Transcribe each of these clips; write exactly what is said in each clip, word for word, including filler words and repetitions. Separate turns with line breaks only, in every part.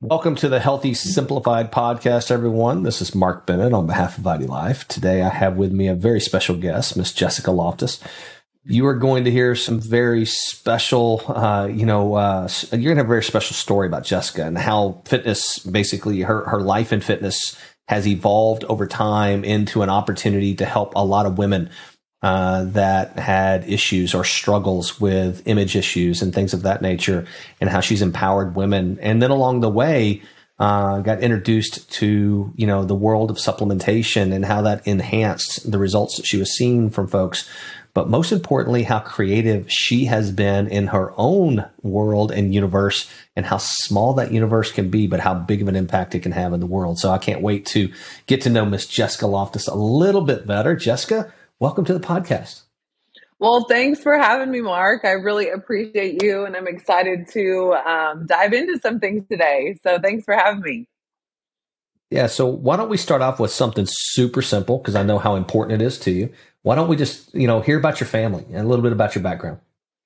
Welcome to the Healthy Simplified podcast, everyone. This is Mark Bennett on behalf of Vitae Life. Today I have with me a very special guest, Miss Jessica Loftus. You are going to hear some very special, uh, you know, uh, you're going to have a very special story about Jessica and how fitness, basically her, her life in fitness has evolved over time into an opportunity to help a lot of women uh, that had issues or struggles with image issues and things of that nature, and how she's empowered women. And then along the way, uh, got introduced to, you know, the world of supplementation and how that enhanced the results that she was seeing from folks. But most importantly, how creative she has been in her own world and universe, and how small that universe can be, but how big of an impact it can have in the world. So I can't wait to get to know Miss Jessica Loftus a little bit better. Jessica, welcome to the podcast.
Well, thanks for having me, Mark. I really appreciate you, and I'm excited to um, dive into some things today. So thanks for having me.
Yeah, so why don't we start off with something super simple, because I know how important it is to you. Why don't we just, you know, hear about your family and a little bit about your background?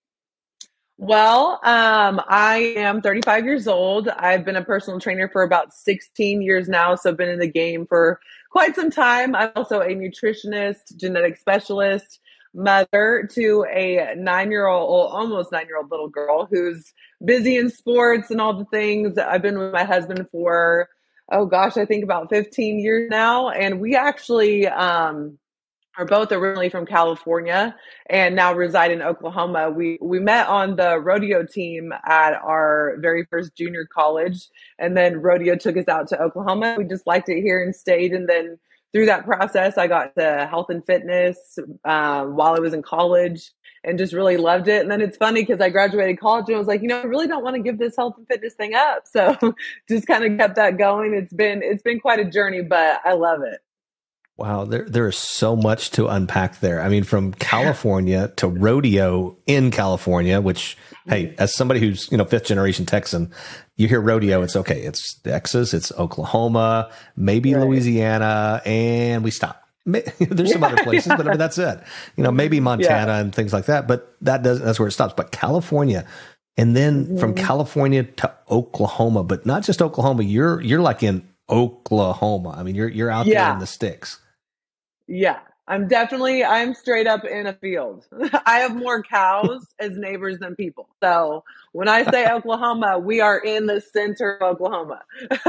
Well, um, I am thirty-five years old. I've been a personal trainer for about sixteen years now, so I've been in the game for quite some time. I'm also a nutritionist, genetic specialist, mother to a nine-year-old, almost nine-year-old little girl who's busy in sports and all the things. I've been with my husband for, oh gosh, I think about fifteen years now, and we actually um, are both originally from California and now reside in Oklahoma. We we met on the rodeo team at our very first junior college, and then rodeo took us out to Oklahoma. We just liked it here and stayed. And then through that process, I got to health and fitness um, while I was in college and just really loved it. And then it's funny because I graduated college and I was like, you know, I really don't want to give this health and fitness thing up. So just kind of kept that going. It's been it's been quite a journey, but I love it.
Wow, there there is so much to unpack there. I mean, from California to rodeo in California, which, hey, as somebody who's, you know, fifth generation Texan, you hear rodeo, it's okay. It's Texas, it's Oklahoma, maybe right. Louisiana, and we stop. There's some yeah, other places, yeah. but I mean, that's it. You know, maybe Montana yeah. and things like that, but that doesn't, that's where it stops. But California, and then mm-hmm. from California to Oklahoma, but not just Oklahoma, you're you're like in Oklahoma. I mean, you're you're out yeah. there in the sticks.
Yeah, I'm definitely, I'm straight up in a field. I have more cows as neighbors than people. So when I say Oklahoma, we are in the center of Oklahoma.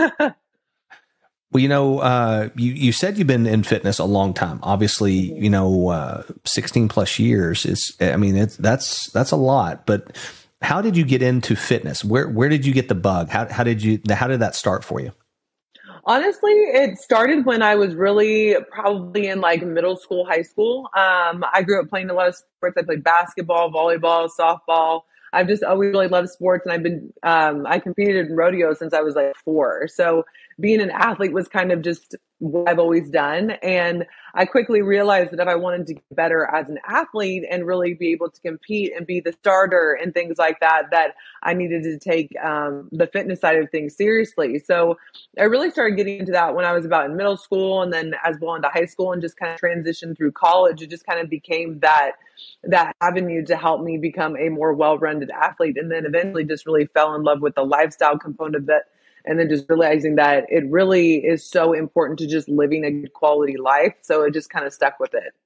Well, you know, uh, you, you said you've been in fitness a long time. Obviously, you know, uh, sixteen plus years is, I mean, it's, that's, that's a lot, but how did you get into fitness? Where, where did you get the bug? How, how did you, how did that start for you?
Honestly, it started when I was really probably in like middle school, high school. Um, I grew up playing a lot of sports. I played basketball, volleyball, softball. I've just always really loved sports, and I've been, um, I competed in rodeo since I was like four. So being an athlete was kind of just what I've always done. And I quickly realized that if I wanted to get better as an athlete and really be able to compete and be the starter and things like that, that I needed to take um, the fitness side of things seriously. So I really started getting into that when I was about in middle school, and then as well into high school, and just kind of transitioned through college. It just kind of became that that avenue to help me become a more well-rounded athlete. And then eventually just really fell in love with the lifestyle component of it. And then just realizing that it really is so important to just living a good quality life. So it just kind of stuck with it.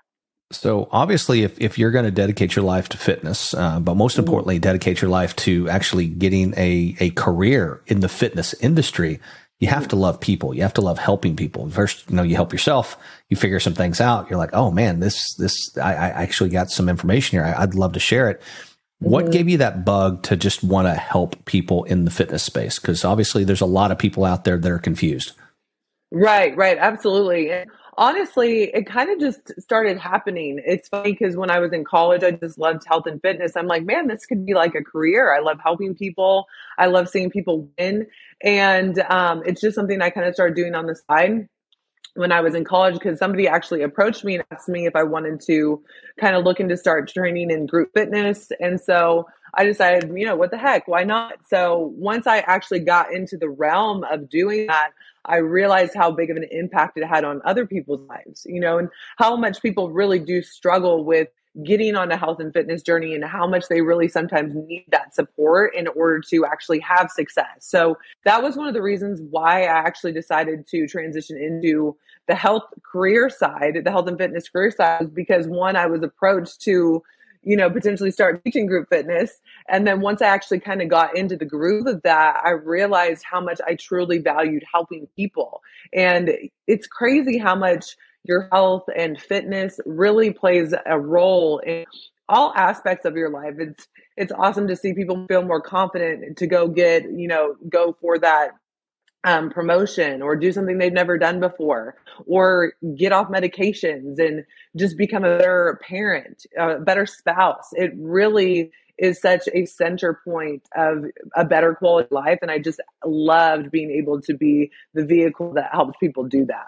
So obviously, if, if you're going to dedicate your life to fitness, uh, but most importantly, dedicate your life to actually getting a, a career in the fitness industry, you have to love people. You have to love helping people. First, you know, you help yourself, you figure some things out. You're like, oh man, this, this, I, I actually got some information here. I, I'd love to share it. What mm-hmm. gave you that bug to just want to help people in the fitness space? Because obviously there's a lot of people out there that are confused.
Right, right. Absolutely. And honestly, it kind of just started happening. It's funny because when I was in college, I just loved health and fitness. I'm like, man, this could be like a career. I love helping people. I love seeing people win. And um, it's just something I kind of started doing on the side when I was in college, because somebody actually approached me and asked me if I wanted to kind of look into start training in group fitness. And so I decided, you know, what the heck, why not? So once I actually got into the realm of doing that, I realized how big of an impact it had on other people's lives, you know, and how much people really do struggle with getting on a health and fitness journey and how much they really sometimes need that support in order to actually have success. So that was one of the reasons why I actually decided to transition into the health career side, the health and fitness career side, was because one, I was approached to, you know, potentially start teaching group fitness. And then once I actually kind of got into the groove of that, I realized how much I truly valued helping people. And it's crazy how much your health and fitness really plays a role in all aspects of your life. It's it's awesome to see people feel more confident to go get, you know, go for that um, promotion or do something they've never done before, or get off medications and just become a better parent, a better spouse. It really is such a center point of a better quality of life. And I just loved being able to be the vehicle that helps people do that.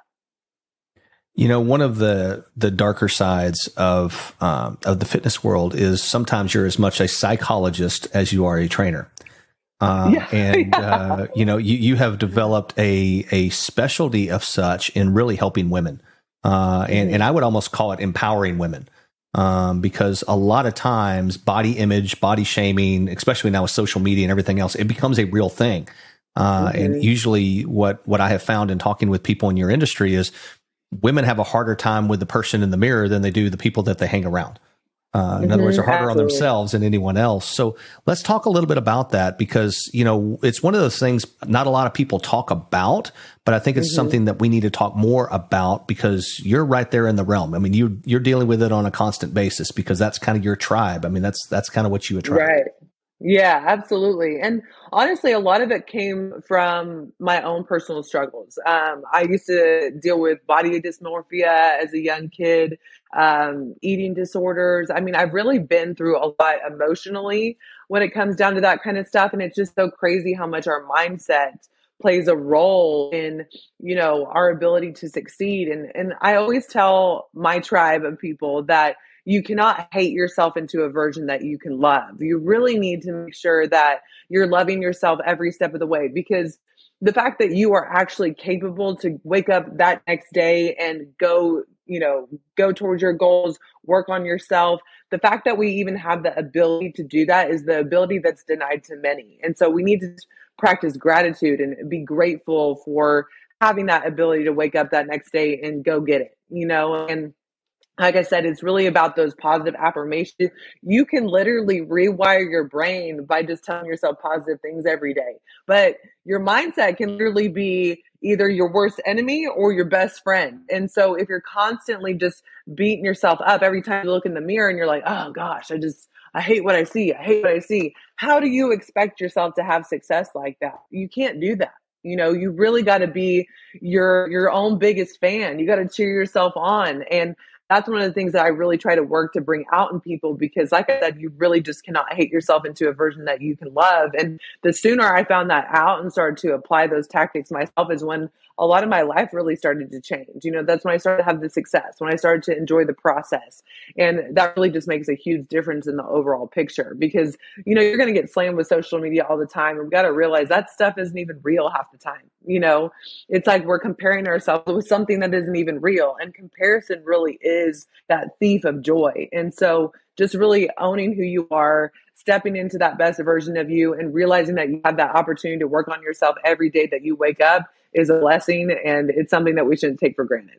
You know, one of the the darker sides of um, of the fitness world is sometimes you're as much a psychologist as you are a trainer. Uh, yeah, and, yeah. uh, you know, you, you have developed a, a specialty of such in really helping women. Uh, and, and I would almost call it empowering women, um, because a lot of times body image, body shaming, especially now with social media and everything else, it becomes a real thing. Uh, mm-hmm. And usually what, what I have found in talking with people in your industry is women have a harder time with the person in the mirror than they do the people that they hang around. Uh, in mm-hmm, other words, they're harder absolutely. on themselves than anyone else. So let's talk a little bit about that, because, you know, it's one of those things not a lot of people talk about, but I think it's mm-hmm. something that we need to talk more about, because you're right there in the realm. I mean, you, you're dealing with it on a constant basis because that's kind of your tribe. I mean, that's, that's kind of what you attract.
Right. Yeah, absolutely. And honestly, a lot of it came from my own personal struggles. Um, I used to deal with body dysmorphia as a young kid, um, eating disorders. I mean, I've really been through a lot emotionally when it comes down to that kind of stuff. And it's just so crazy how much our mindset plays a role in, you know, our ability to succeed. And, and I always tell my tribe of people that you cannot hate yourself into a version that you can love. You really need to make sure that you're loving yourself every step of the way, because the fact that you are actually capable to wake up that next day and go, you know, go towards your goals, work on yourself. The fact that we even have the ability to do that is the ability that's denied to many. And so we need to practice gratitude and be grateful for having that ability to wake up that next day and go get it, you know, and like I said, it's really about those positive affirmations. You can literally rewire your brain by just telling yourself positive things every day. But your mindset can literally be either your worst enemy or your best friend. And so if you're constantly just beating yourself up every time you look in the mirror and you're like, oh gosh, I just, I hate what I see. I hate what I see. How do you expect yourself to have success like that? You can't do that. You know, you really got to be your, your own biggest fan. You got to cheer yourself on. And that's one of the things that I really try to work to bring out in people, because like I said, you really just cannot hate yourself into a version that you can love. And the sooner I found that out and started to apply those tactics myself is when a lot of my life really started to change. You know, that's when I started to have the success, when I started to enjoy the process. And that really just makes a huge difference in the overall picture, because, you know, you're going to get slammed with social media all the time. And we've got to realize that stuff isn't even real half the time. You know, it's like we're comparing ourselves with something that isn't even real. And comparison really is that thief of joy. And so just really owning who you are, stepping into that best version of you, and realizing that you have that opportunity to work on yourself every day that you wake up is a blessing, and it's something that we shouldn't take for granted.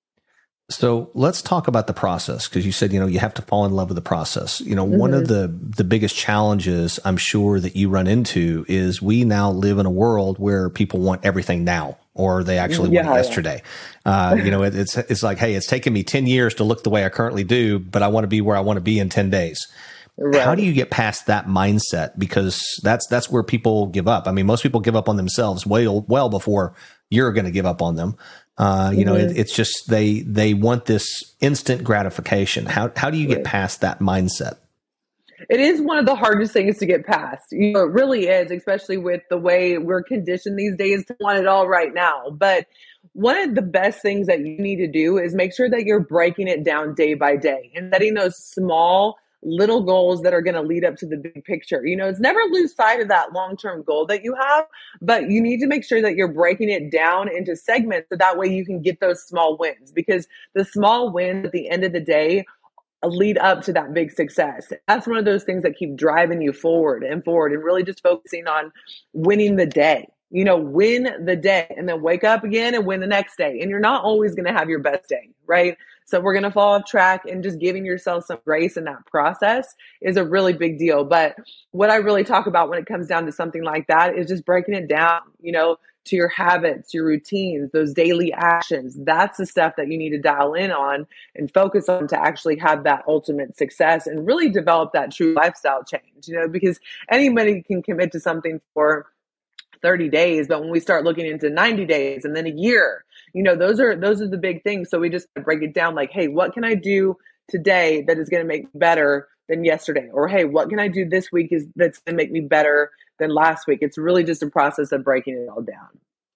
So let's talk about the process, because you said, you know, you have to fall in love with the process. You know, mm-hmm. one of the, the biggest challenges I'm sure that you run into is we now live in a world where people want everything now, or they actually yeah, want it yesterday. Yeah. Uh, you know, it, it's, it's like, hey, it's taken me ten years to look the way I currently do, but I want to be where I want to be in ten days. Right. How do you get past that mindset? Because that's, that's where people give up. I mean, most people give up on themselves well, well before you're going to give up on them. Uh, you mm-hmm. know, it, it's just, they, they want this instant gratification. How, how do you get right. past that mindset?
It is one of the hardest things to get past. You know, it really is, especially with the way we're conditioned these days to want it all right now. But one of the best things that you need to do is make sure that you're breaking it down day by day and setting those small little goals that are going to lead up to the big picture. You know, it's never lose sight of that long-term goal that you have, but you need to make sure that you're breaking it down into segments so that way you can get those small wins, because the small wins at the end of the day lead up to that big success. That's one of those things that keep driving you forward and forward and really just focusing on winning the day. You know, win the day and then wake up again and win the next day. And you're not always going to have your best day, right? So we're going to fall off track, and just giving yourself some grace in that process is a really big deal. But what I really talk about when it comes down to something like that is just breaking it down, you know, to your habits, your routines, those daily actions. That's the stuff that you need to dial in on and focus on to actually have that ultimate success and really develop that true lifestyle change, you know, because anybody can commit to something for thirty days, but when we start looking into ninety days and then a year, you know, those are those are the big things. So we just break it down like, hey, what can I do today that is going to make me better than yesterday? Or hey, what can I do this week is that's going to make me better than last week? It's really just a process of breaking it all down.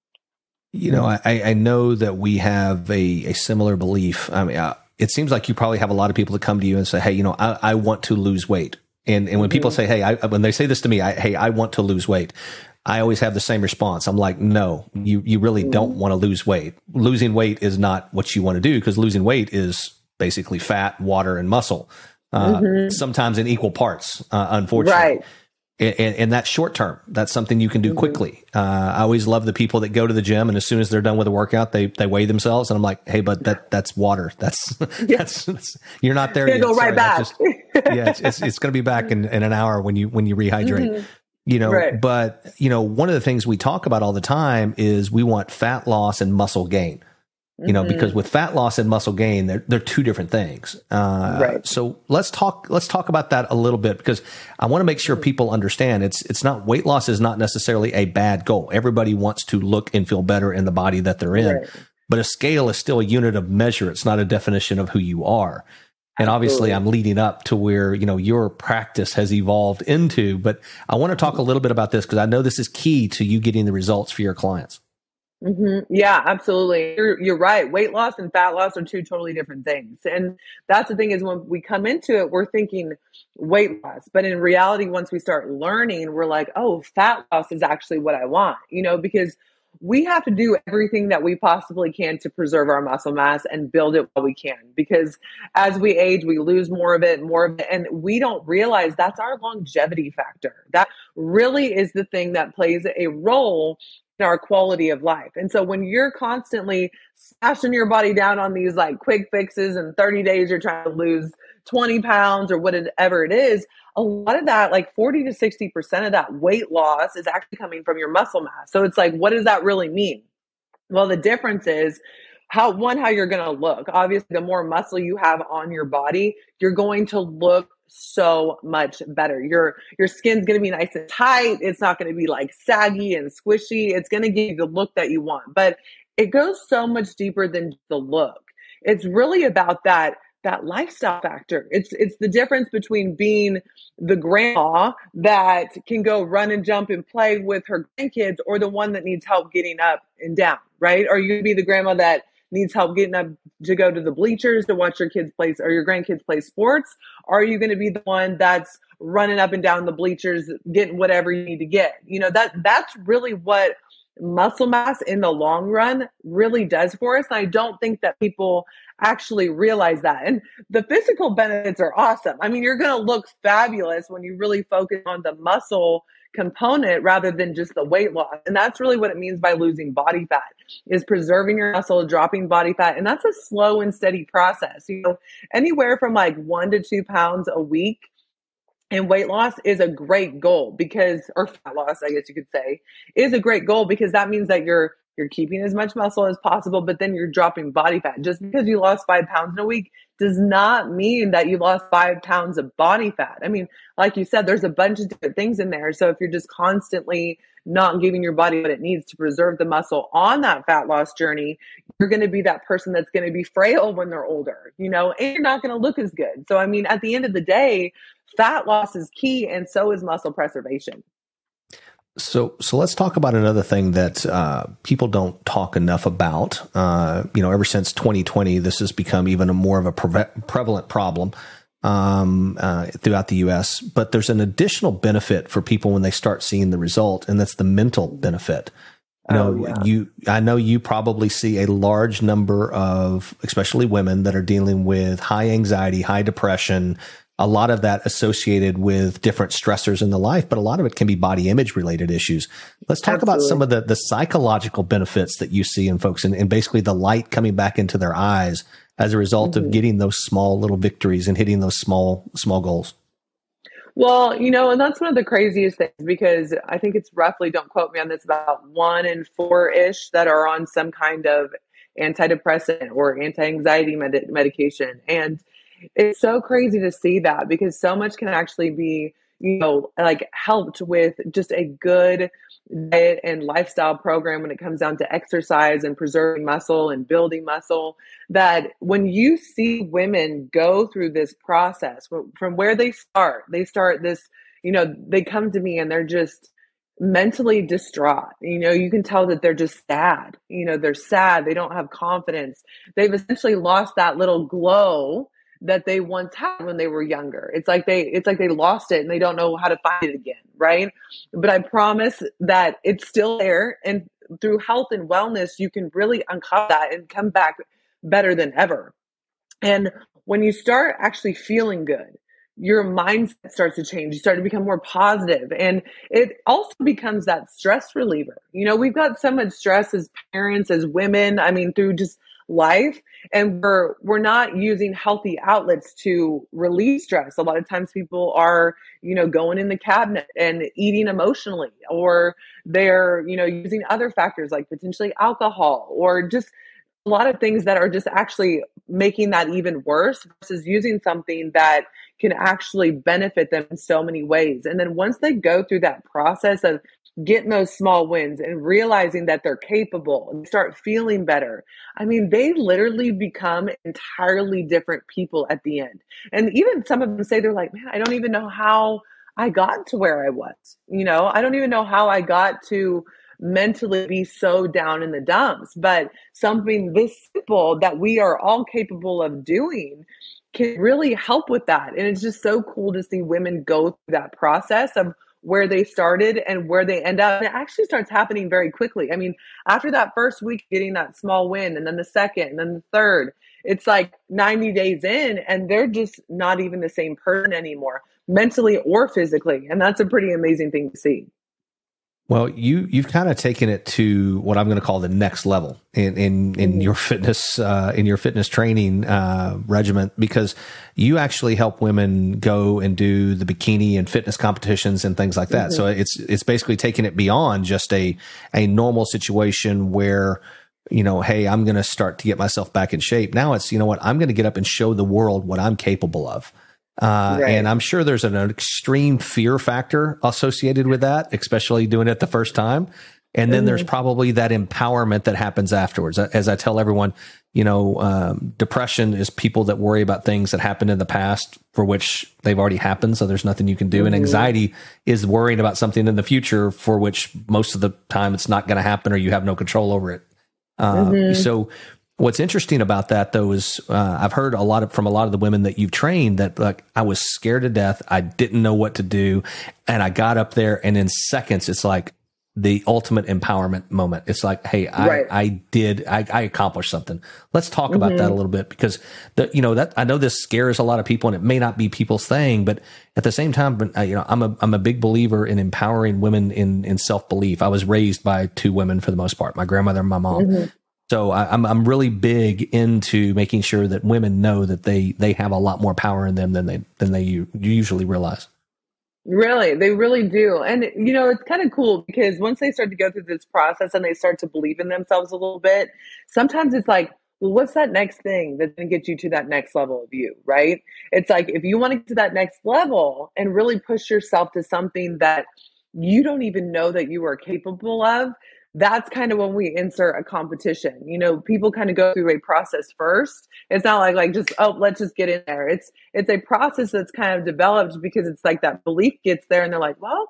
You know, I, I know that we have a, a similar belief. I mean, uh, it seems like you probably have a lot of people that come to you and say, hey, you know, I, I want to lose weight. And and when mm-hmm. people say, hey, I, when they say this to me, I, hey, I want to lose weight, I always have the same response. I'm like, no, you, you really mm-hmm. don't want to lose weight. Losing weight is not what you want to do, because losing weight is basically fat, water, and muscle, uh, mm-hmm. sometimes in equal parts, uh, unfortunately.
Right.
And, and that's short term. That's something you can do mm-hmm. quickly. Uh, I always love the people that go to the gym, and as soon as they're done with a workout, they they weigh themselves, and I'm like, hey, but that that's water. That's yeah. that's, that's you're not there
yet. Go right
Sorry,
back.
Just, yeah, it's it's, it's going to be back in, in an hour when you when you rehydrate. Mm-hmm. You know, right. But you know, one of the things we talk about all the time is we want fat loss and muscle gain. You know, mm-hmm. because with fat loss and muscle gain, they're they're two different things. Uh,
right.
So let's talk let's talk about that a little bit, because I want to make sure people understand it's it's not weight loss is not necessarily a bad goal. Everybody wants to look and feel better in the body that they're in, right. But a scale is still a unit of measure. It's not a definition of who you are. And obviously, I'm leading up to where, you know, your practice has evolved into. But I want to talk a little bit about this, because I know this is key to you getting the results for your clients.
Mm-hmm. Yeah, absolutely. You're, you're right. Weight loss and fat loss are two totally different things. And that's the thing, is when we come into it, we're thinking weight loss. But in reality, once we start learning, we're like, oh, fat loss is actually what I want, you know, because we have to do everything that we possibly can to preserve our muscle mass and build it while we can. Because as we age, we lose more of it, more of it. And we don't realize that's our longevity factor. That really is the thing that plays a role in our quality of life. And so when you're constantly smashing your body down on these like quick fixes, and thirty days you're trying to lose twenty pounds or whatever it is, a lot of that, like forty to sixty percent of that weight loss is actually coming from your muscle mass. So it's like, what does that really mean? Well, the difference is how, one, how you're going to look. Obviously, the more muscle you have on your body, you're going to look so much better. Your your skin's going to be nice and tight. It's not going to be like saggy and squishy. It's going to give you the look that you want. But it goes so much deeper than the look. It's really about that that lifestyle factor. It's it's the difference between being the grandma that can go run and jump and play with her grandkids, or the one that needs help getting up and down, right? Or you be the grandma that needs help getting up to go to the bleachers to watch your kids play or your grandkids play sports? Or are you going to be the one that's running up and down the bleachers, getting whatever you need to get? You know, that that's really what muscle mass in the long run really does for us. And I don't think that people actually realize that. And the physical benefits are awesome. I mean, you're going to look fabulous when you really focus on the muscle component rather than just the weight loss. And that's really what it means by losing body fat, is preserving your muscle, dropping body fat. And that's a slow and steady process. You know, anywhere from like one to two pounds a week and weight loss is a great goal, because, or fat loss, I guess you could say, is a great goal, because that means that you're you're keeping as much muscle as possible, but then you're dropping body fat. Just because you lost five pounds in a week does not mean that you lost five pounds of body fat. I mean, like you said, there's a bunch of different things in there. So if you're just constantly not giving your body what it needs to preserve the muscle on that fat loss journey, you're going to be that person that's going to be frail when they're older, you know, and you're not going to look as good. So, I mean, at the end of the day, fat loss is key, and so is muscle preservation.
So, so let's talk about another thing that uh, people don't talk enough about. Uh, you know, ever since twenty twenty, this has become even a more of a pre- prevalent problem um, uh, throughout the U S. But there's an additional benefit for people when they start seeing the result, and that's the mental benefit. You
Oh,
know,
yeah.
you, I know you probably see a large number of, especially women that are dealing with high anxiety, high depression, a lot of that associated with different stressors in the life, but a lot of it can be body image related issues. Let's talk
Absolutely.
about some of the, the psychological benefits that you see in folks and, and basically the light coming back into their eyes as a result
Mm-hmm.
of getting those small little victories and hitting those small, small goals.
Well, you know, and that's one of the craziest things because I think it's roughly, don't quote me on this, about one in four ish that are on some kind of antidepressant or anti-anxiety med- medication. And it's so crazy to see that because so much can actually be, you know, like helped with just a good diet and lifestyle program when it comes down to exercise and preserving muscle and building muscle. That when you see women go through this process from, from where they start, they start this, you know, they come to me and they're just mentally distraught. You know, you can tell that they're just sad. You know, they're sad. They don't have confidence. They've essentially lost that little glow that they once had when they were younger. It's like they it's like they lost it and they don't know how to find it again, right? But I promise that it's still there, and through health and wellness you can really uncover that and come back better than ever. And when you start actually feeling good, your mindset starts to change. You start to become more positive, and it also becomes that stress reliever. You know, we've got so much stress as parents, as women, I mean, through just life, and we're we're not using healthy outlets to relieve stress. A lot of times people are, you know, going in the cabinet and eating emotionally, or they're, you know, using other factors like potentially alcohol or just a lot of things that are just actually making that even worse versus using something that can actually benefit them in so many ways. And then once they go through that process of getting those small wins and realizing that they're capable and start feeling better, I mean, they literally become entirely different people at the end. And even some of them say, they're like, man, I don't even know how I got to where I was. You know, I don't even know how I got to mentally be so down in the dumps. But something this simple that we are all capable of doing can really help with that. And it's just so cool to see women go through that process of where they started and where they end up. And it actually starts happening very quickly. I mean, after that first week, getting that small win, and then the second, and then the third, it's like ninety days in, and they're just not even the same person anymore, mentally or physically. And that's a pretty amazing thing to see.
Well, you you've kind of taken it to what I'm going to call the next level in in, in mm-hmm. your fitness uh, in your fitness training uh, regimen, because you actually help women go and do the bikini and fitness competitions and things like that. Mm-hmm. So it's it's basically taking it beyond just a a normal situation where, you know, hey, I'm going to start to get myself back in shape. Now it's, you know what, I'm going to get up and show the world what I'm capable of. Uh, right. And I'm sure there's an, an extreme fear factor associated with that, especially doing it the first time. And then mm-hmm. there's probably that empowerment that happens afterwards. As I tell everyone, you know, um, depression is people that worry about things that happened in the past for which they've already happened. So there's nothing you can do. Mm-hmm. And anxiety is worrying about something in the future for which most of the time it's not going to happen or you have no control over it. Uh, mm-hmm. So what's interesting about that, though, is uh, I've heard a lot of, from a lot of the women that you've trained that, like, I was scared to death. I didn't know what to do. And I got up there, and in seconds, it's like the ultimate empowerment moment. It's like, hey, I, right. I did, I, I accomplished something. Let's talk mm-hmm. about that a little bit, because the, you know, that I know this scares a lot of people, and it may not be people's thing, but at the same time, uh, you know, I'm a, I'm a big believer in empowering women in, in self-belief. I was raised by two women for the most part, my grandmother and my mom. Mm-hmm. So I, I'm I'm really big into making sure that women know that they they have a lot more power in them than they than they usually realize.
Really, they really do. And, you know, it's kind of cool because once they start to go through this process and they start to believe in themselves a little bit, sometimes it's like, well, what's that next thing that's going to get you to that next level of you, right? It's like, if you want to get to that next level and really push yourself to something that you don't even know that you are capable of, that's kind of when we insert a competition. You know, people kind of go through a process first. It's not like, like just, oh, let's just get in there. It's, it's a process that's kind of developed because it's like that belief gets there and they're like, well,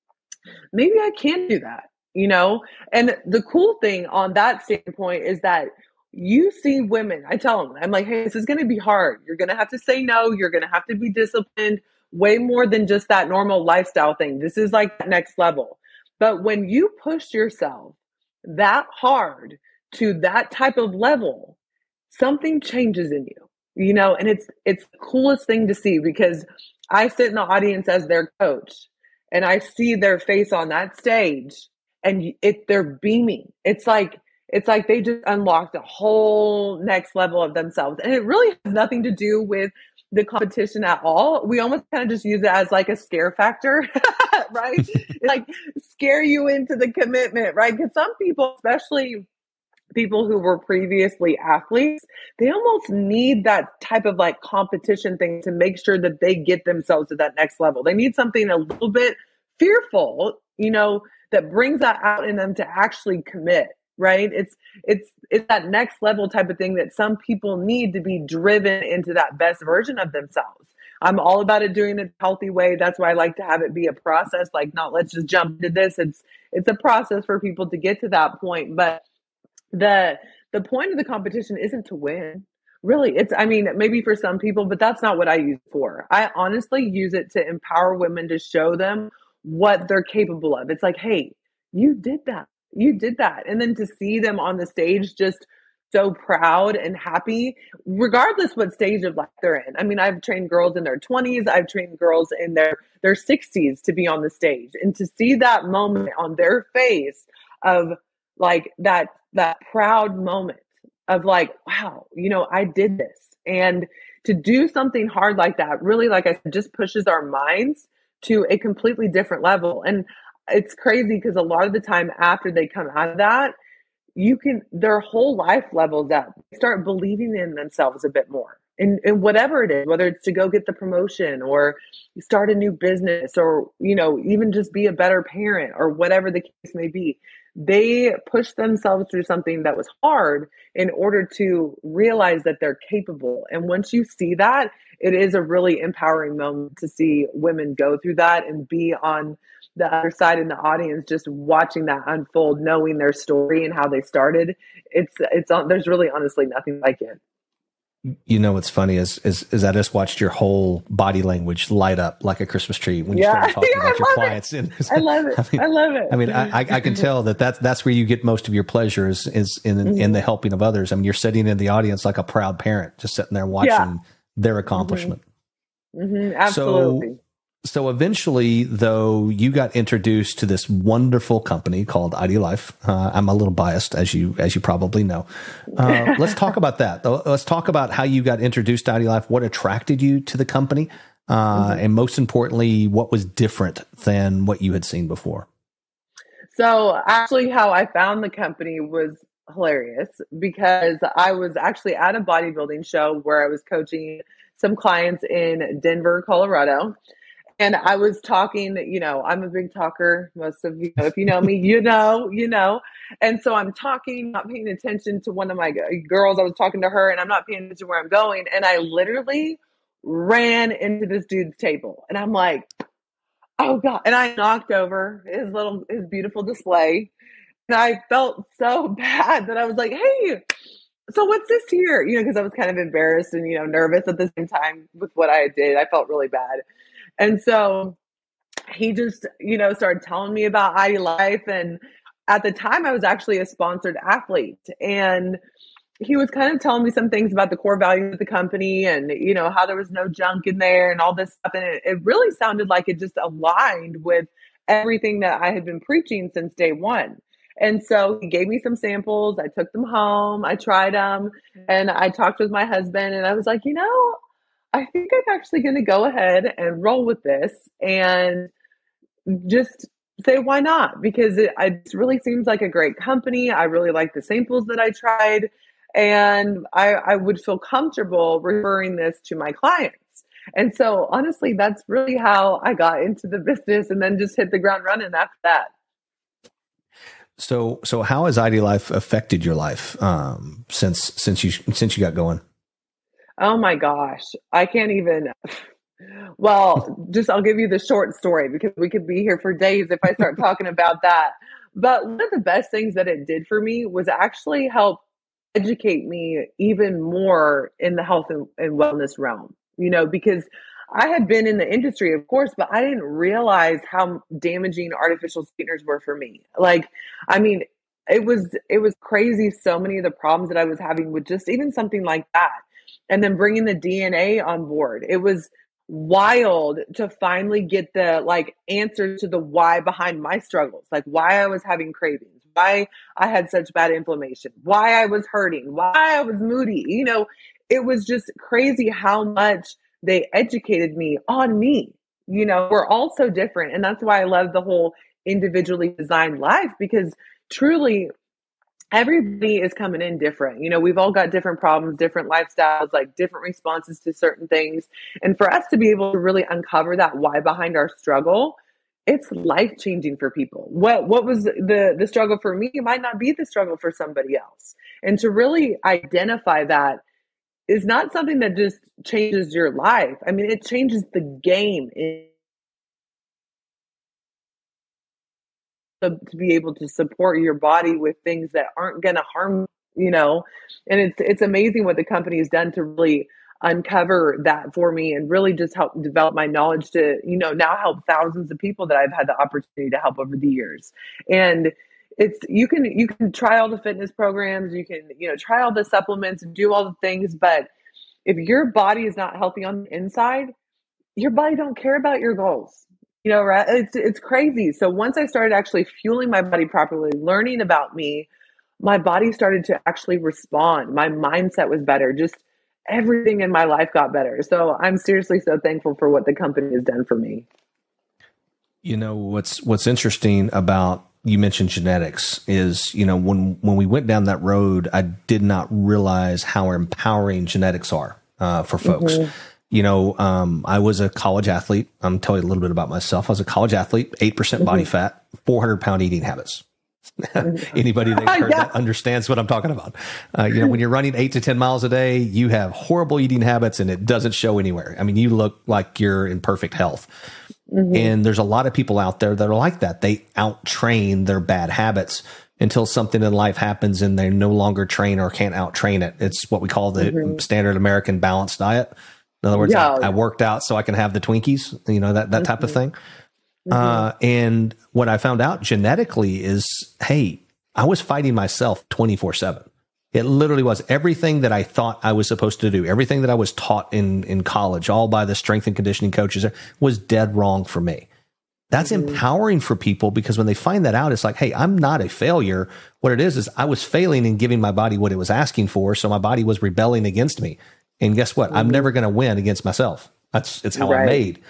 maybe I can do that, you know? And the cool thing on that standpoint is that you see women, I tell them, I'm like, hey, this is going to be hard. You're going to have to say no. You're going to have to be disciplined way more than just that normal lifestyle thing. This is like the next level. But when you push yourself that hard to that type of level, something changes in you, you know, and it's it's the coolest thing to see because I sit in the audience as their coach and I see their face on that stage and it they're beaming. It's like it's like they just unlocked a whole next level of themselves. And it really has nothing to do with the competition at all. We almost kind of just use it as like a scare factor, right? Like scare you into the commitment, right? Because some people, especially people who were previously athletes, they almost need that type of like competition thing to make sure that they get themselves to that next level. They need something a little bit fearful, you know, that brings that out in them to actually commit, right? It's it's it's that next level type of thing that some people need to be driven into that best version of themselves. I'm all about it doing it a healthy way. That's why I like to have it be a process, like not let's just jump into this. It's it's a process for people to get to that point. But the the point of the competition isn't to win. Really, it's I mean, maybe for some people, but that's not what I use it for. I honestly use it to empower women to show them what they're capable of. It's like, hey, you did that. You did that. And then to see them on the stage just so proud and happy, regardless what stage of life they're in. I mean, I've trained girls in their twenties, I've trained girls in their their sixties to be on the stage. And to see that moment on their face of like that that proud moment of like, wow, you know, I did this. And to do something hard like that, really, like I said, just pushes our minds to a completely different level. And it's crazy because a lot of the time after they come out of that, you can, their whole life levels up. They start believing in themselves a bit more. And, and whatever it is, whether it's to go get the promotion or start a new business or, you know, even just be a better parent or whatever the case may be, they push themselves through something that was hard in order to realize that they're capable. And once you see that, it is a really empowering moment to see women go through that and be on the other side in the audience, just watching that unfold, knowing their story and how they started. It's, it's, there's really honestly nothing like it.
You know, what's funny is, is, is I just watched your whole body language light up like a Christmas tree when you
yeah.
started talking
yeah,
about
I
your clients.
It.
And
I love it. I, mean, I love it.
I mean, I, I can tell that that's, that's where you get most of your pleasure is, is in, mm-hmm. in the helping of others. I mean, you're sitting in the audience like a proud parent, just sitting there watching yeah. their accomplishment.
Mm-hmm. Mm-hmm. Absolutely.
So, So eventually, though, you got introduced to this wonderful company called I D Life. Uh, I'm a little biased, as you as you probably know. Uh, let's talk about that. Let's talk about how you got introduced to I D Life, what attracted you to the company, uh, mm-hmm. and most importantly, what was different than what you had seen before.
So actually, how I found the company was hilarious because I was actually at a bodybuilding show where I was coaching some clients in Denver, Colorado. And I was talking, you know, I'm a big talker. Most of you know, if you know me, you know, you know. And so I'm talking, not paying attention to one of my girls. I was talking to her and I'm not paying attention to where I'm going. And I literally ran into this dude's table. And I'm like, oh God. And I knocked over his little, his beautiful display. And I felt so bad that I was like, hey, so what's this here? You know, because I was kind of embarrassed and, you know, nervous at the same time with what I did. I felt really bad. And so he just, you know, started telling me about I D Life. And at the time I was actually a sponsored athlete. And he was kind of telling me some things about the core values of the company and, you know, how there was no junk in there and all this stuff. And it, it really sounded like it just aligned with everything that I had been preaching since day one. And so he gave me some samples. I took them home. I tried them and I talked with my husband and I was like, you know, I think I'm actually going to go ahead and roll with this and just say, why not? Because it, it really seems like a great company. I really like the samples that I tried. And I, I would feel comfortable referring this to my clients. And so honestly, that's really how I got into the business and then just hit the ground running after that.
So, so how has I D Life affected your life um, since since you since you got going?
Oh my gosh, I can't even. Well, just I'll give you the short story because we could be here for days if I start talking about that. But one of the best things that it did for me was actually help educate me even more in the health and, and wellness realm, you know, because I had been in the industry, of course, but I didn't realize how damaging artificial sweeteners were for me. Like, I mean, it was it was crazy, so many of the problems that I was having with just even something like that. And then bringing the D N A on board. It was wild to finally get the like answer to the why behind my struggles, like why I was having cravings, why I had such bad inflammation, why I was hurting, why I was moody. You know, it was just crazy how much they educated me on me. You know, we're all so different. And that's why I love the whole individually designed life, because truly everybody is coming in different. You know, we've all got different problems, different lifestyles, like different responses to certain things. And for us to be able to really uncover that why behind our struggle, it's life changing for people. What what was the the struggle for me might not be the struggle for somebody else. And to really identify that is not something that just changes your life. I mean, it changes the game in to be able to support your body with things that aren't going to harm, you know. And it's it's amazing what the company has done to really uncover that for me and really just help develop my knowledge to, you know, now help thousands of people that I've had the opportunity to help over the years. And it's you can you can try all the fitness programs, you can, you know, try all the supplements and do all the things, but if your body is not healthy on the inside, your body don't care about your goals. You know, right? It's it's crazy. So once I started actually fueling my body properly, learning about me, my body started to actually respond. My mindset was better. Just everything in my life got better. So I'm seriously so thankful for what the company has done for me.
You know, what's what's interesting about, you mentioned genetics, is, you know, when when we went down that road, I did not realize how empowering genetics are uh, for folks. Mm-hmm. You know, um, I was a college athlete. I'm telling you a little bit about myself. I was a college athlete, eight percent body mm-hmm. fat, four hundred pound eating habits. Anybody that heard yeah. that understands what I'm talking about. Uh, you know, when you're running eight to ten miles a day, you have horrible eating habits and it doesn't show anywhere. I mean, you look like you're in perfect health. Mm-hmm. And there's a lot of people out there that are like that. They out-train their bad habits until something in life happens and they no longer train or can't out-train it. It's what we call the mm-hmm. standard American balanced diet. In other words, yeah. I, I worked out so I can have the Twinkies, you know, that, that type mm-hmm. of thing. Mm-hmm. Uh, and what I found out genetically is, hey, I was fighting myself twenty-four seven. It literally was everything that I thought I was supposed to do. Everything that I was taught in, in college, all by the strength and conditioning coaches, was dead wrong for me. That's mm-hmm. empowering for people, because when they find that out, it's like, hey, I'm not a failure. What it is, is I was failing in giving my body what it was asking for. So my body was rebelling against me. And guess what? Mm-hmm. I'm never going to win against myself. That's it's how right. I'm made.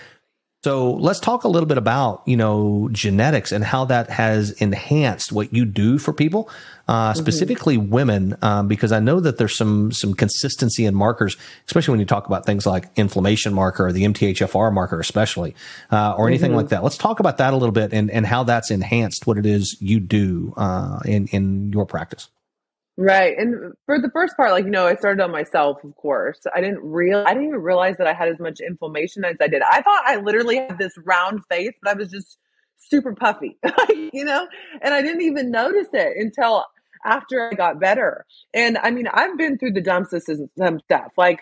So let's talk a little bit about, you know, genetics and how that has enhanced what you do for people, uh, mm-hmm. specifically women, um, because I know that there's some some consistency in markers, especially when you talk about things like inflammation marker or the M T H F R marker, especially, uh, or anything mm-hmm. like that. Let's talk about that a little bit and, and how that's enhanced what it is you do uh, in, in your practice.
Right. And for the first part, like, you know, I started on myself, of course. I didn't real I didn't even realize that I had as much inflammation as I did. I thought I literally had this round face, but I was just super puffy, you know, and I didn't even notice it until after I got better. And I mean, I've been through the dumps of some stuff. Like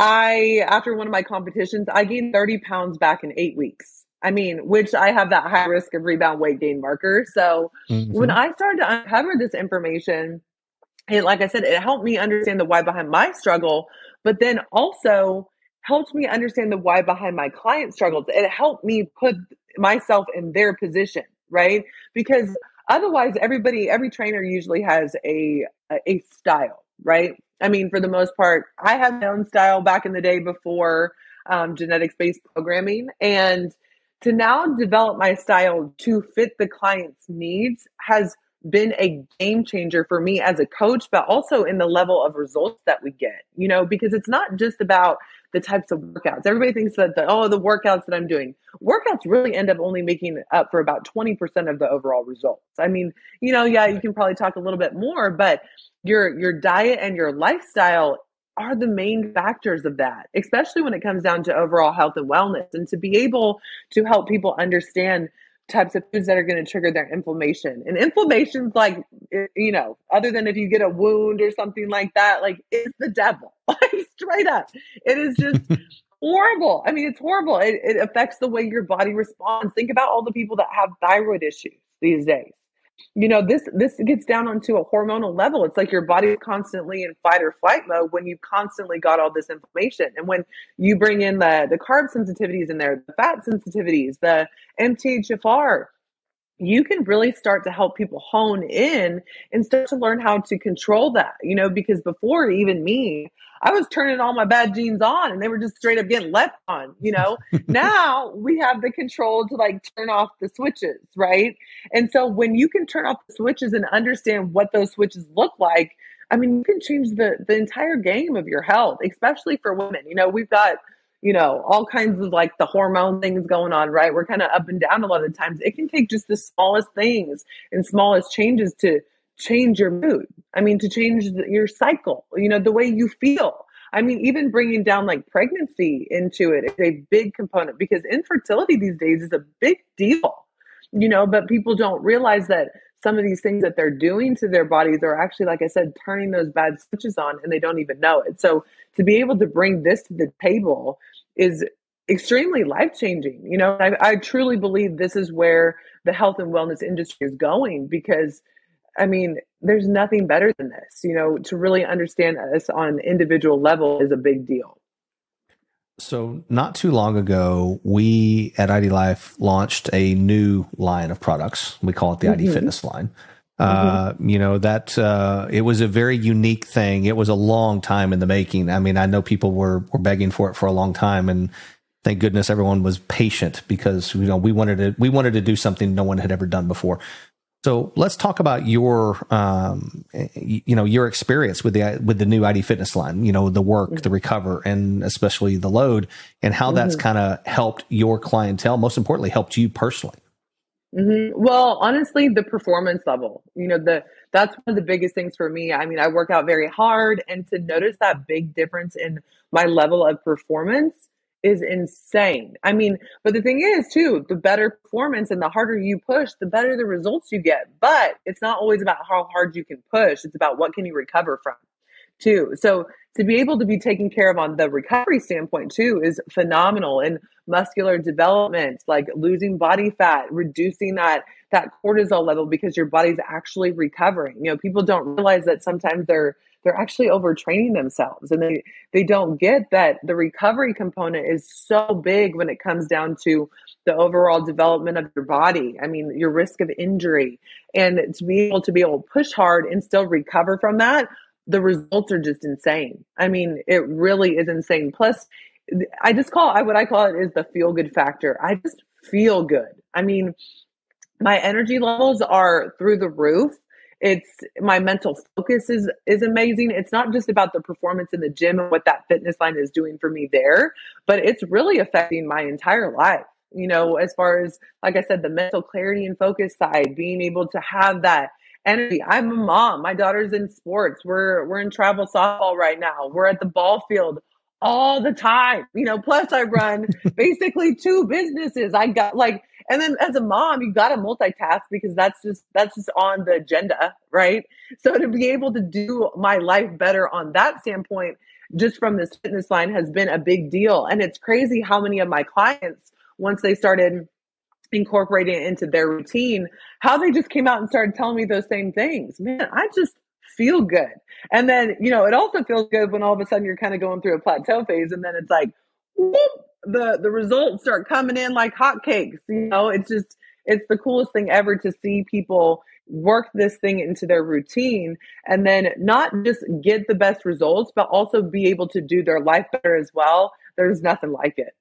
I, after one of my competitions, I gained thirty pounds back in eight weeks. I mean, which I have that high risk of rebound weight gain marker. So mm-hmm. when I started to uncover this information, and like I said, it helped me understand the why behind my struggle, but then also helped me understand the why behind my client struggles. It helped me put myself in their position, right? Because otherwise, everybody, every trainer usually has a, a style, right? I mean, for the most part, I had my own style back in the day before um, genetics-based programming. And to now develop my style to fit the client's needs has been a game changer for me as a coach, but also in the level of results that we get, you know, because it's not just about the types of workouts. Everybody thinks that, the, oh, the workouts that I'm doing, workouts really end up only making up for about twenty percent of the overall results. I mean, you know, yeah, you can probably talk a little bit more, but your, your diet and your lifestyle are the main factors of that, especially when it comes down to overall health and wellness. And to be able to help people understand types of foods that are going to trigger their inflammation. And inflammation's like, you know, other than if you get a wound or something like that, like it's the devil, like straight up. It is just horrible. I mean, it's horrible. It, it affects the way your body responds. Think about all the people that have thyroid issues these days. you know, this this gets down onto a hormonal level. It's like your body is constantly in fight or flight mode when you constantly got all this inflammation. And when you bring in the the carb sensitivities in there, the fat sensitivities, the M T H F R, you can really start to help people hone in and start to learn how to control that, you know, because before, even me, I was turning all my bad genes on and they were just straight up getting left on, you know. Now we have the control to like turn off the switches, right? And so when you can turn off the switches and understand what those switches look like, I mean, you can change the the entire game of your health, especially for women. You know, we've got, you know, all kinds of like the hormone things going on, right? We're kind of up and down a lot of times. It can take just the smallest things and smallest changes to change your mood. I mean, to change the, your cycle, you know, the way you feel. I mean, even bringing down like pregnancy into it is a big component because infertility these days is a big deal, you know, but people don't realize that some of these things that they're doing to their bodies are actually, like I said, turning those bad switches on and they don't even know it. So to be able to bring this to the table is extremely life-changing. You know, I, I truly believe this is where the health and wellness industry is going because, I mean, there's nothing better than this. You know, to really understand us on an individual level is a big deal.
So not too long ago, we at I D Life launched a new line of products. We call it the mm-hmm. I D Fitness line. Uh, mm-hmm. You know, that uh, it was a very unique thing. It was a long time in the making. I mean, I know people were, were begging for it for a long time, and thank goodness everyone was patient because, you know, we wanted to, we wanted to do something no one had ever done before. So let's talk about your, um, you know, your experience with the with the new I D Fitness line. You know, the work, mm-hmm. the recover, and especially the load, and how mm-hmm. that's kind of helped your clientele. Most importantly, helped you personally.
Mm-hmm. Well, honestly, the performance level. You know, the that's one of the biggest things for me. I mean, I work out very hard, and to notice that big difference in my level of performance is insane. I mean, but the thing is too, the better performance and the harder you push, the better the results you get. But it's not always about how hard you can push. It's about what can you recover from too. So to be able to be taken care of on the recovery standpoint too is phenomenal. And muscular development, like losing body fat, reducing that that cortisol level because your body's actually recovering. You know, people don't realize that sometimes they're they're actually overtraining themselves, and they they don't get that the recovery component is so big when it comes down to the overall development of your body. I mean, your risk of injury, and to be able to be able to push hard and still recover from that, the results are just insane. I mean, it really is insane. Plus, I just call I what I call it is the feel good factor. I just feel good. I mean, my energy levels are through the roof. It's my mental focus is is amazing. It's not just about the performance in the gym and what that fitness line is doing for me there, but it's really affecting my entire life. You know, as far as, like I said, the mental clarity and focus side, being able to have that energy. I'm a mom. My daughter's in sports. We're we're in travel softball right now. We're at the ball field all the time. You know, plus I run basically two businesses. I got like, and then as a mom, you got to multitask because that's just, that's just on the agenda, right? So to be able to do my life better on that standpoint, just from this fitness line has been a big deal. And it's crazy how many of my clients, once they started incorporating it into their routine, how they just came out and started telling me those same things. Man, I just feel good. And then, you know, it also feels good when all of a sudden you're kind of going through a plateau phase, and then it's like, whoop, the, the results start coming in like hotcakes. You know, it's just, it's the coolest thing ever to see people work this thing into their routine and then not just get the best results, but also be able to do their life better as well. There's nothing like it.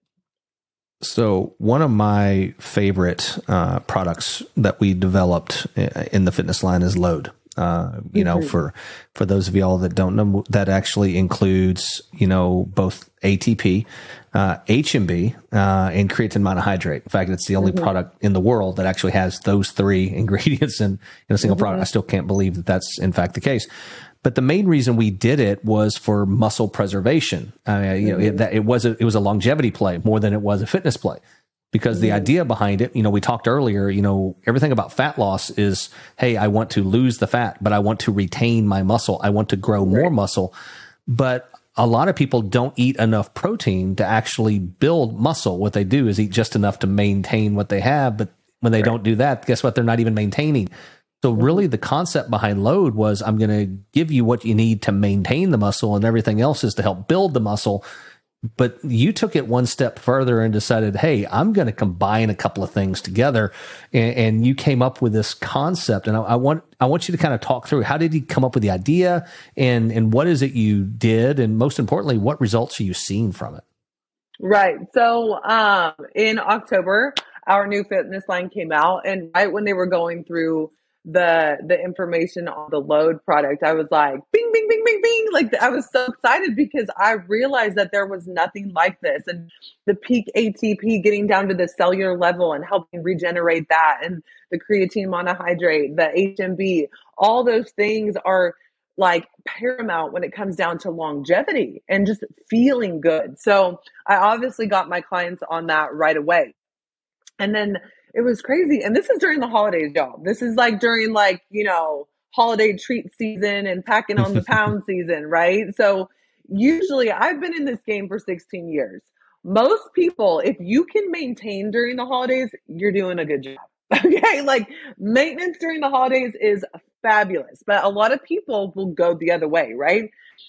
So one of my favorite uh, products that we developed in the fitness line is Load. Uh, you know, mm-hmm. for, for those of y'all that don't know, that actually includes, you know, both A T P, uh, H M B, uh, and creatine monohydrate. In fact, it's the only mm-hmm. product in the world that actually has those three ingredients in, in a single mm-hmm. product. I still can't believe that that's in fact the case. But the main reason we did it was for muscle preservation. Uh, you mm-hmm. know, it, that it was a, it was a longevity play more than it was a fitness play. Because the idea behind it, you know, we talked earlier, you know, everything about fat loss is, hey, I want to lose the fat, but I want to retain my muscle. I want to grow more right. muscle. But a lot of people don't eat enough protein to actually build muscle. What they do is eat just enough to maintain what they have. But when they right. don't do that, guess what? They're not even maintaining. So really the concept behind Load was I'm going to give you what you need to maintain the muscle, and everything else is to help build the muscle. But you took it one step further and decided, hey, I'm going to combine a couple of things together. And, and you came up with this concept. And I, I want I want you to kind of talk through, how did you come up with the idea, and, and what is it you did? And most importantly, what results are you seeing from it?
Right. So um, in October, our new fitness line came out. And right when they were going through the the information on the Load product, I was like, bing, bing, bing, bing, bing. Like, I was so excited because I realized that there was nothing like this. And the peak A T P getting down to the cellular level and helping regenerate that, and the creatine monohydrate, the H M B, all those things are like paramount when it comes down to longevity and just feeling good. So I obviously got my clients on that right away. And then it was crazy. And this is during the holidays, y'all. This is like during, like, you know, holiday treat season and packing on the pound season, right? So usually I've been in this game for sixteen years. Most people, if you can maintain during the holidays, you're doing a good job. Okay. Like, maintenance during the holidays is fabulous, but a lot of people will go the other way, right?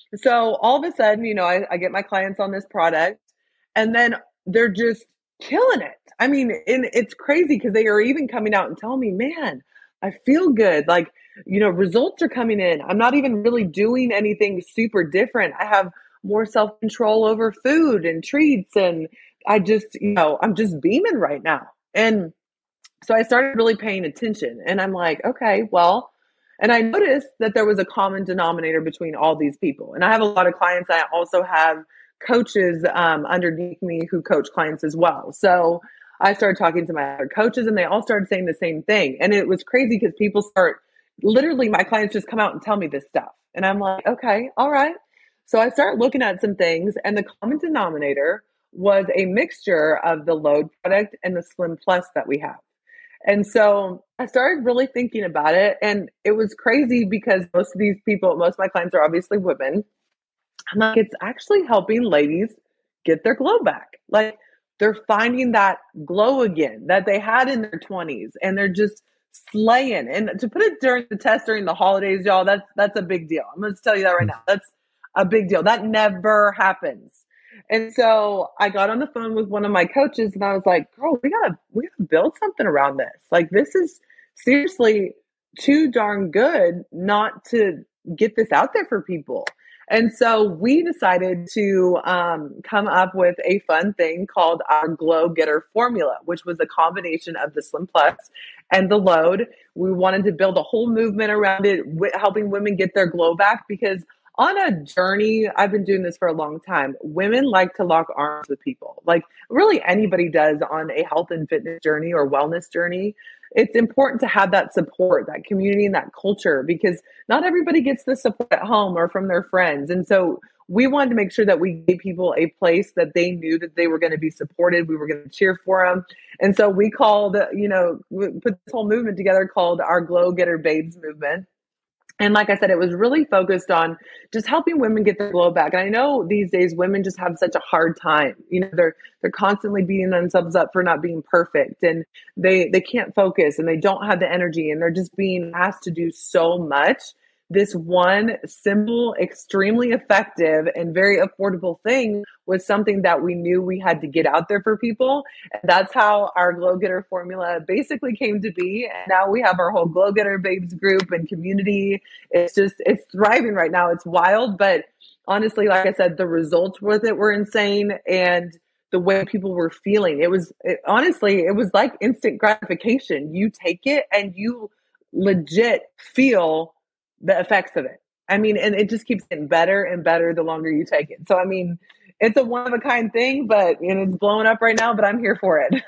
So all of a sudden, you know, I, I get my clients on this product, and then they're just killing it. I mean, and it's crazy because they are even coming out and telling me, man, I feel good. Like, you know, results are coming in. I'm not even really doing anything super different. I have more self-control over food and treats. And I just, you know, I'm just beaming right now. And so I started really paying attention, and I'm like, okay, well, and I noticed that there was a common denominator between all these people. And I have a lot of clients. I also have coaches um, underneath me who coach clients as well. So I started talking to my other coaches, and they all started saying the same thing. And it was crazy because people start, literally my clients just come out and tell me this stuff. And I'm like, okay, all right. So I started looking at some things, and the common denominator was a mixture of the Load product and the Slim Plus that we have. And so I started really thinking about it, and it was crazy because most of these people, most of my clients are obviously women. I'm like, it's actually helping ladies get their glow back. Like, they're finding that glow again that they had in their twenties, and they're just slaying. And to put it during the test during the holidays, y'all, that's that's a big deal. I'm going to tell you that right now. That's a big deal. That never happens. And so I got on the phone with one of my coaches, and I was like, girl, we gotta, we gotta build something around this. Like, this is seriously too darn good not to get this out there for people. And so we decided to um, come up with a fun thing called our Glow Getter formula, which was a combination of the Slim Plus and the Load. We wanted to build a whole movement around it, w- helping women get their glow back, because on a journey, I've been doing this for a long time, women like to lock arms with people. Like, really anybody does on a health and fitness journey or wellness journey. It's important to have that support, that community, and that culture, because not everybody gets the support at home or from their friends. And so we wanted to make sure that we gave people a place that they knew that they were going to be supported. We were going to cheer for them. And so we called, you know, we put this whole movement together called our Glow Getter Babes movement. And like I said, it was really focused on just helping women get their glow back. And I know these days women just have such a hard time. You know, they're they're constantly beating themselves up for not being perfect, and they they can't focus, and they don't have the energy, and they're just being asked to do so much. This one simple, extremely effective, and very affordable thing was something that we knew we had to get out there for people. And that's how our Glow Getter formula basically came to be. And now we have our whole Glow Getter Babes group and community. It's just, it's thriving right now. It's wild. But honestly, like I said, the results with it were insane. And the way people were feeling, it was, it, honestly, it was like instant gratification. You take it and you legit feel the effects of it. I mean, and it just keeps getting better and better the longer you take it. So, I mean, it's a one of a kind thing, but you know, it's blowing up right now, but I'm here for it.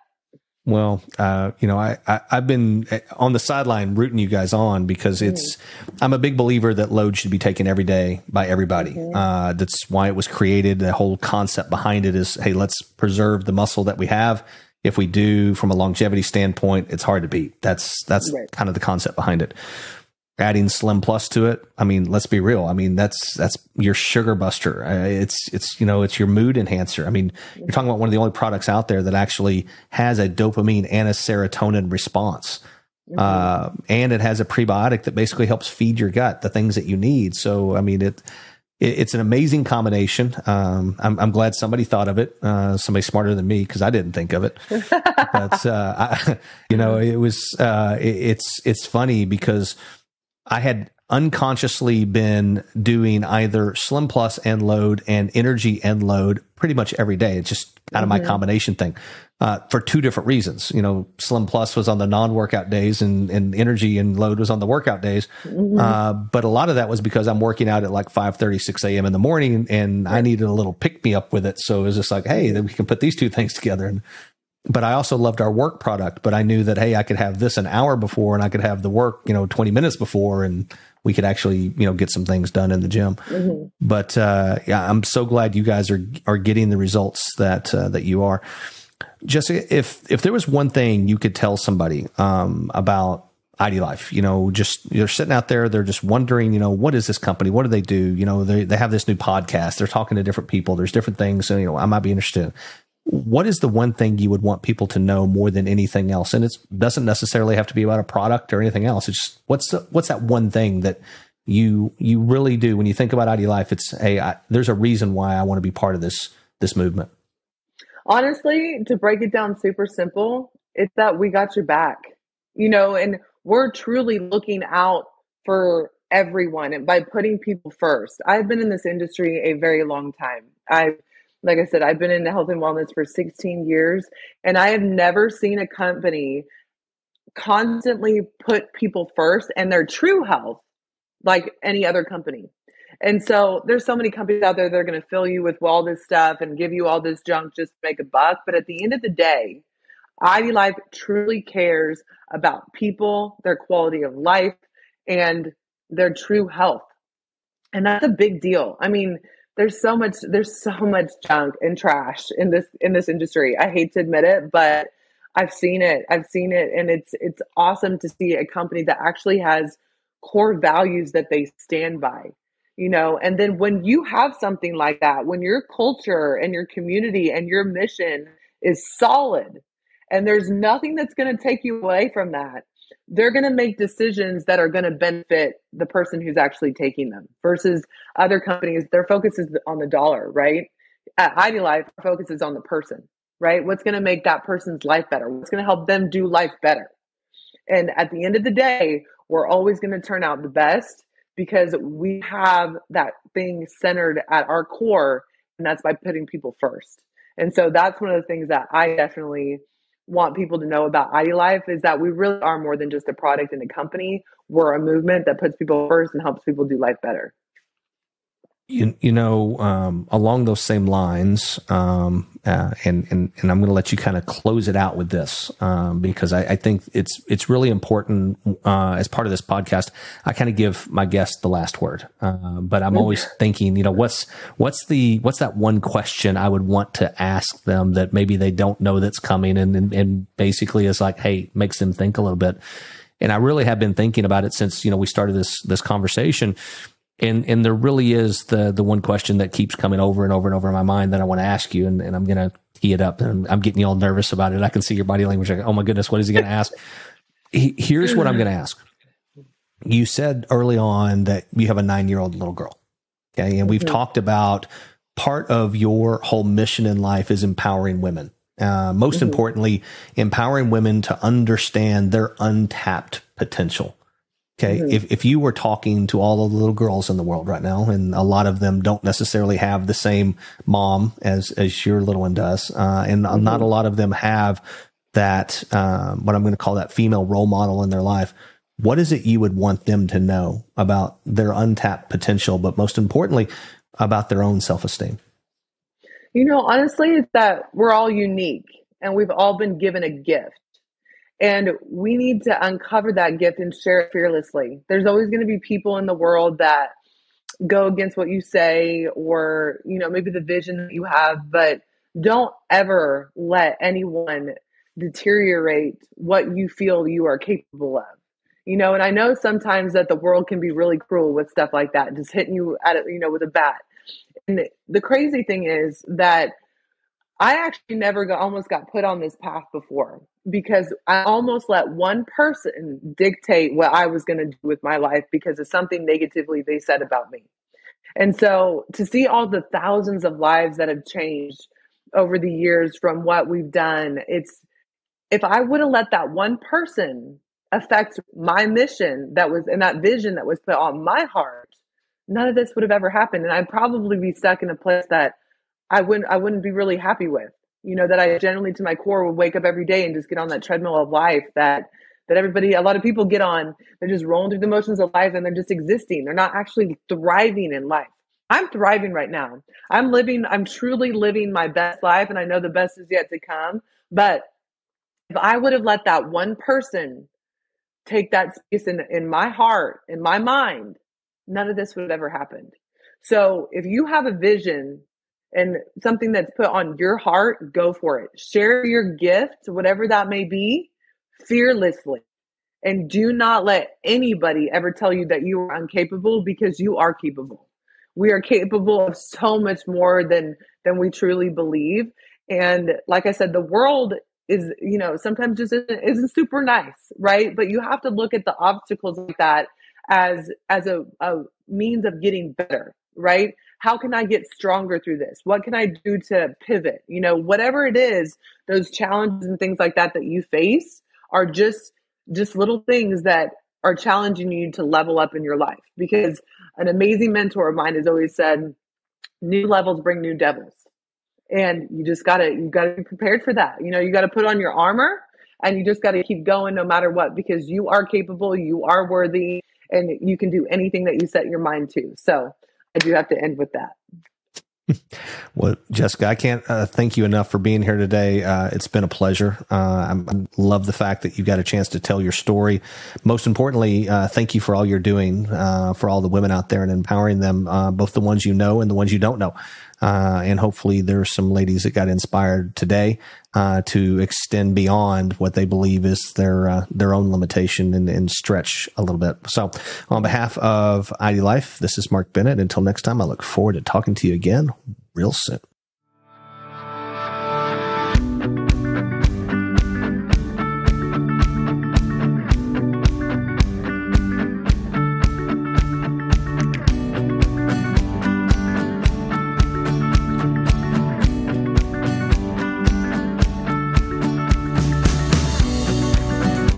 Well, uh, you know, I, I, I've been on the sideline rooting you guys on, because it's, mm-hmm. I'm a big believer that Load should be taken every day by everybody. Mm-hmm. Uh, that's why it was created. The whole concept behind it is, hey, let's preserve the muscle that we have. If we do, from a longevity standpoint, it's hard to beat. That's, that's right. Kind of the concept behind it. Adding Slim Plus to it, I mean, let's be real. I mean, that's that's your sugar buster. Uh, it's it's you know, it's your mood enhancer. I mean, you're talking about one of the only products out there that actually has a dopamine and a serotonin response. Mm-hmm. Uh, and it has a prebiotic that basically helps feed your gut the things that you need. So, I mean, it, it it's an amazing combination. Um, I'm, I'm glad somebody thought of it. Uh, somebody smarter than me, because I didn't think of it. But uh, I, you know, it was uh, it, it's it's funny because I had unconsciously been doing either Slim Plus and Load and Energy and Load pretty much every day. It's just kind of mm-hmm. my combination thing. Uh, for two different reasons. You know, Slim Plus was on the non-workout days and, and Energy and Load was on the workout days. Mm-hmm. Uh, but a lot of that was because I'm working out at like five thirty, six a.m. in the morning, and right. I needed a little pick-me-up with it. So it was just like, hey, then we can put these two things together. And, but I also loved our work product, but I knew that, hey, I could have this an hour before and I could have the work, you know, twenty minutes before, and we could actually, you know, get some things done in the gym. Mm-hmm. But uh, yeah, I'm so glad you guys are are getting the results that uh, that you are. Jessica, if if there was one thing you could tell somebody um, about I D Life, you know, just they're sitting out there, they're just wondering, you know, what is this company? What do they do? You know, they they have this new podcast. They're talking to different people. There's different things. So, you know, I might be interested. What is the one thing you would want people to know more than anything else? And it doesn't necessarily have to be about a product or anything else. It's just, what's the, what's that one thing that you you really do when you think about I D Life? It's, hey, I, there's a reason why I want to be part of this this movement.
Honestly, to break it down super simple, it's that we got your back, you know, and we're truly looking out for everyone and by putting people first. I've been in this industry a very long time. I've, like I said, I've been in health and wellness for sixteen years, and I have never seen a company constantly put people first and their true health like any other company. And so there's so many companies out there that are going to fill you with all this stuff and give you all this junk just to make a buck. But at the end of the day, I D Life truly cares about people, their quality of life, and their true health. And that's a big deal. I mean, there's so much, there's so much junk and trash in this, in this industry. I hate to admit it, but I've seen it. I've seen it. And it's, it's awesome to see a company that actually has core values that they stand by. You know, and then when you have something like that, when your culture and your community and your mission is solid, and there's nothing that's going to take you away from that, they're going to make decisions that are going to benefit the person who's actually taking them versus other companies. Their focus is on the dollar, right? At I D Life, our focus is on the person, right? What's going to make that person's life better? What's going to help them do life better? And at the end of the day, we're always going to turn out the best, because we have that thing centered at our core, and that's by putting people first. And so that's one of the things that I definitely want people to know about I D Life, is that we really are more than just a product and a company. We're a movement that puts people first and helps people do life better.
You, you know, um, along those same lines, um, uh, and, and, and I'm going to let you kind of close it out with this, um, because I, I think it's, it's really important, uh, as part of this podcast. I kind of give my guest the last word. Uh, but I'm always thinking, you know, what's, what's the, what's that one question I would want to ask them that maybe they don't know that's coming, and, and, and basically is like, hey, makes them think a little bit. And I really have been thinking about it since, you know, we started this, this conversation. And and there really is the the one question that keeps coming over and over and over in my mind that I want to ask you, and, and I'm going to tee it up, and I'm getting you all nervous about it. I can see your body language. Like, oh my goodness, what is he going to ask? He, here's what I'm going to ask. You said early on that you have a nine-year-old little girl, okay? And we've mm-hmm. talked about part of your whole mission in life is empowering women. Uh, most mm-hmm. importantly, empowering women to understand their untapped potential. Okay. Mm-hmm. If, if you were talking to all of the little girls in the world right now, and a lot of them don't necessarily have the same mom as, as your little one does. Uh, and mm-hmm. not a lot of them have that, um, what I'm going to call that female role model in their life. What is it you would want them to know about their untapped potential, but most importantly, about their own self-esteem?
You know, honestly, it's that we're all unique and we've all been given a gift. And we need to uncover that gift and share it fearlessly. There's always going to be people in the world that go against what you say, or, you know, maybe the vision that you have, but don't ever let anyone deteriorate what you feel you are capable of. You know, and I know sometimes that the world can be really cruel with stuff like that, just hitting you at it, you know, with a bat. And the crazy thing is that I actually never got, almost got put on this path before because I almost let one person dictate what I was going to do with my life because of something negatively they said about me. And so to see all the thousands of lives that have changed over the years from what we've done, it's, if I would have let that one person affect my mission that was, and that vision that was put on my heart, none of this would have ever happened. And I'd probably be stuck in a place that I wouldn't, I wouldn't be really happy with, you know, that I generally to my core would wake up every day and just get on that treadmill of life that, that everybody, a lot of people get on. They're just rolling through the motions of life and they're just existing. They're not actually thriving in life. I'm thriving right now. I'm living, I'm truly living my best life. And I know the best is yet to come. But if I would have let that one person take that space in, in my heart, in my mind, none of this would have ever happened. So if you have a vision and something that's put on your heart, go for it. Share your gift, whatever that may be, fearlessly. And do not let anybody ever tell you that you are incapable, because you are capable. We are capable of so much more than, than we truly believe. And like I said, the world is, you know, sometimes just isn't, isn't super nice, right? But you have to look at the obstacles like that as, as a, a means of getting better, right? How can I get stronger through this? What can I do to pivot? You know, whatever it is, those challenges and things like that that you face are just, just little things that are challenging you to level up in your life. Because an amazing mentor of mine has always said, new levels bring new devils. And you just gotta, you gotta be prepared for that. You know, you gotta put on your armor and you just gotta keep going no matter what, because you are capable, you are worthy, and you can do anything that you set your mind to. So I do have to end with that.
Well, Jessica, I can't uh, thank you enough for being here today. Uh, it's been a pleasure. Uh, I love the fact that you got a chance to tell your story. Most importantly, uh, thank you for all you're doing uh, for all the women out there and empowering them, uh, both the ones you know and the ones you don't know. Uh, and hopefully there's some ladies that got inspired today uh, to extend beyond what they believe is their uh, their own limitation and, and stretch a little bit. So on behalf of I D Life, this is Mark Bennett. Until next time, I look forward to talking to you again real soon.